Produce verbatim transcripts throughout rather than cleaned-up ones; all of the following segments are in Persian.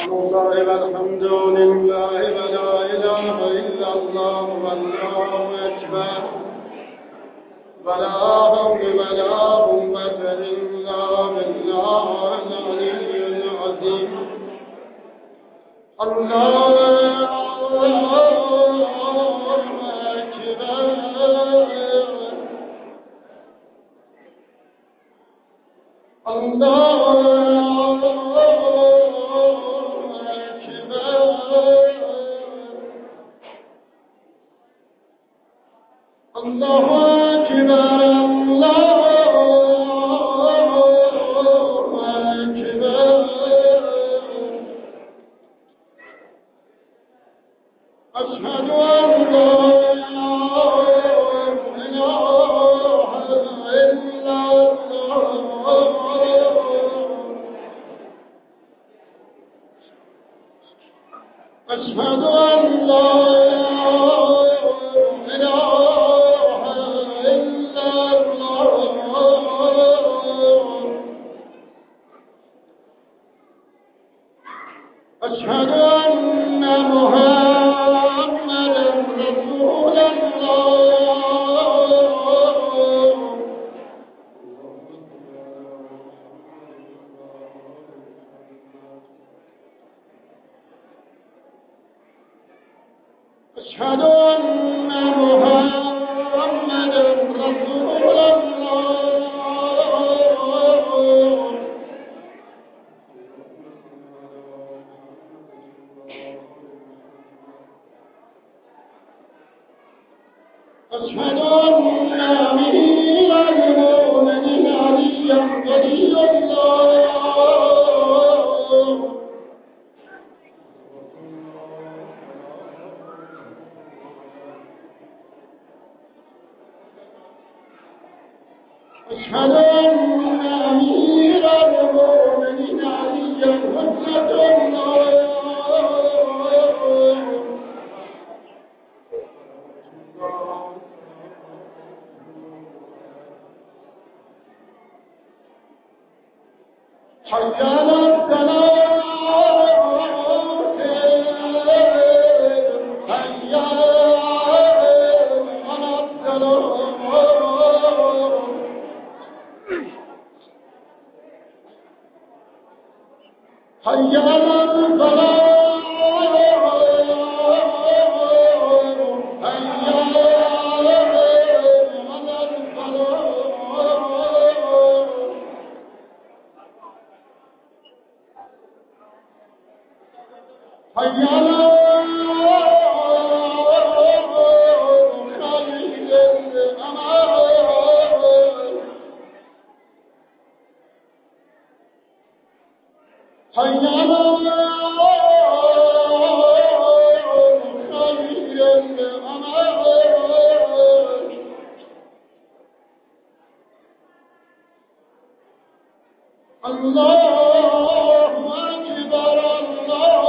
الله والحمد لله ولا إله إلا الله والله أكبر ولا حول ولا قوة إلا بالله العلي العظيم. الله أكبر الله الله أكبر الله أكبر أشهد أن لا إله إلا الله أشهد أن لا أشهد أن محمدا رسول الله أشهد أن محمدا رسول الله أشهد أن أمير المؤمنين عليا ولي الله أشهد أن أمير المؤمنين عليا حجة الله حي على الصلاة حي على الصلاة حي على الصلاة حي على خالد الأمان حي على خالد الأمان الله أكبر الله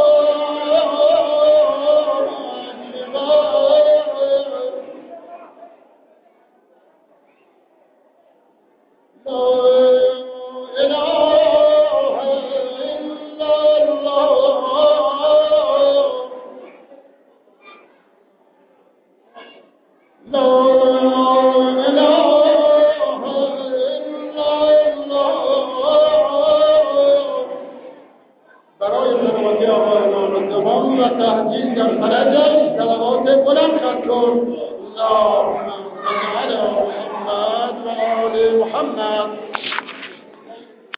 و تهدید در فرجش صلوات بلند خواهد کن. اللهم صل علی محمد و آل محمد.